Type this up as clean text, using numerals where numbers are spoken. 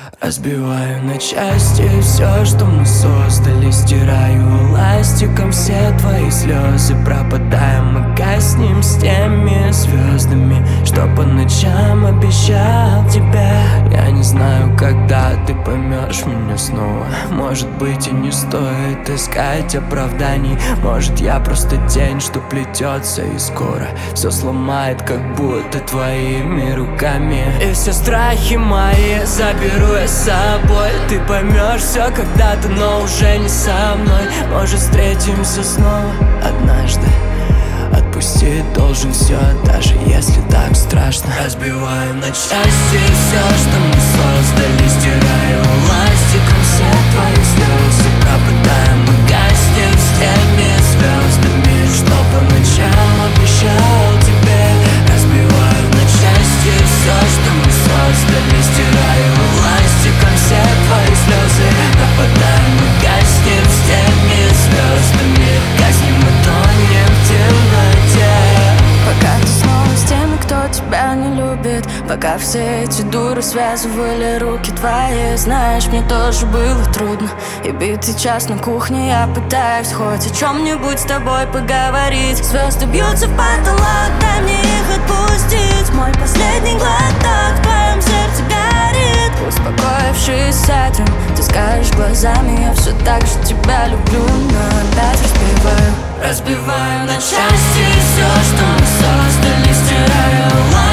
Разбиваю на части все, что мы создали. Стираю ластиком все твои слезы. Пропадаем, мы гаснем с теми звездами, что по ночам обещал тебя. Я не знаю, когда ты поймешь меня снова. Может быть, и не стоит искать оправданий. Может, я просто тень, что плетется, и скоро все сломает, как будто твоими руками. И все страхи мои заберу я с собой. Ты поймешь все когда-то, но уже не со мной. Может, встретимся снова однажды. Отпустить должен все, даже если так страшно. Разбиваю на части все, что мы создали. Стираю ластиком все твои слезы. Пропадаем, мы гаснем с теми звездами, что по ночам обещал тебе. Разбиваю на части все, что мы создали. Стираю ластиком все твои слезы. Пропадаем, мы гаснем с теми звездами. Гаснем, мы тонем в темноте. Пока ты снова с теми, кто тебя не любит. Пока все эти дуры связывали руки твои. Знаешь, мне тоже было трудно. И битый час на кухне я пытаюсь хоть о чем-нибудь с тобой поговорить. Звезды бьются в потолок, дай мне их отпустить. Мой последний глоток в твоем сердце горит. Успокоившись этим, ты скажешь глазами: я все так же тебя люблю, но опять разбиваю. Разбиваю на части все, что мы создали. Стираю